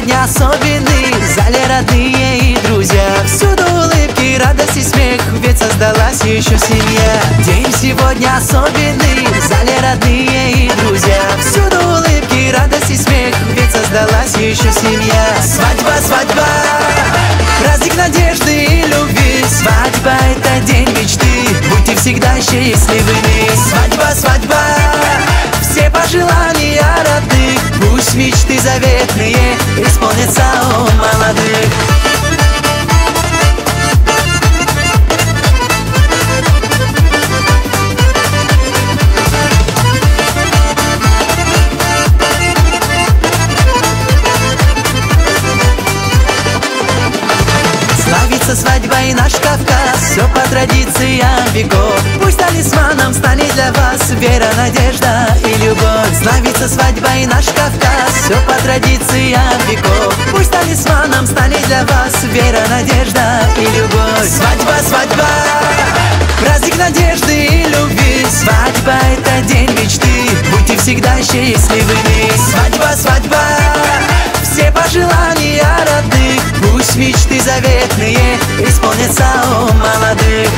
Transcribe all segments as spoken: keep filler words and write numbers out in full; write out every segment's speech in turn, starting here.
сегодня особенный, в зале родные и друзья. Всюду улыбки, радость и смех, ведь создалась еще семья. День сегодня особенный, в зале родные и друзья. Всюду улыбки, радость и смех, ведь создалась еще семья. Свадьба, свадьба, праздник надежды и любви. Свадьба — это день мечты, будьте всегда счастливыми. Свадьба, свадьба, все пожелания родных, пусть мечты заветные исполнятся у молодых. Славится свадьбой наш Кавказ, все по традициям веков. Пусть талисманом станет для вас вера, надежда и любовь. Славится свадьбой наш Кавказ, все по традициям веков. Пусть талисманом станет для вас вера, надежда и любовь. Свадьба, свадьба, праздник надежды и любви. Свадьба — это день мечты, будьте всегда счастливыми. Свадьба, свадьба, все пожелания родных, пусть мечты заветные исполнятся у молодых.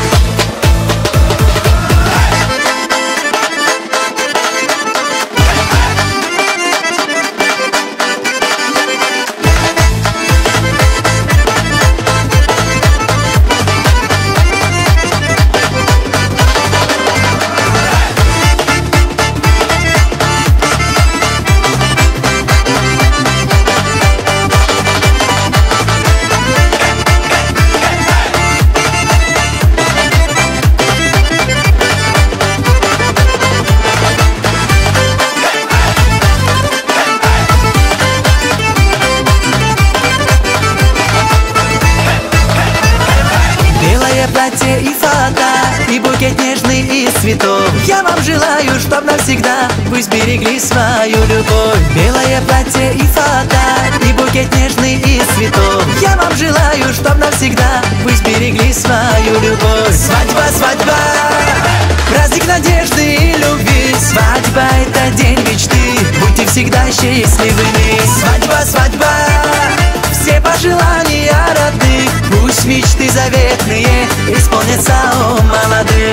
Платье и фата, и букет нежный из цветов. Я вам желаю, чтоб навсегда вы сберегли свою любовь. Белое платье и фата, и букет нежный из цветов. Я вам желаю, чтоб навсегда вы сберегли свою любовь. Свадьба, свадьба, праздник надежды и любви. Свадьба — это день мечты, будьте всегда счастливыми. Свадьба, свадьба, все пожелания родных, пусть мечты заветные исполнятся у молодых.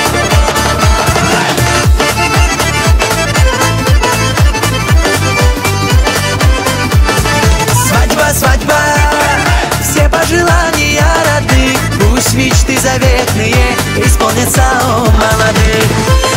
Свадьба, свадьба, все пожелания родных, пусть мечты заветные исполнятся у молодых.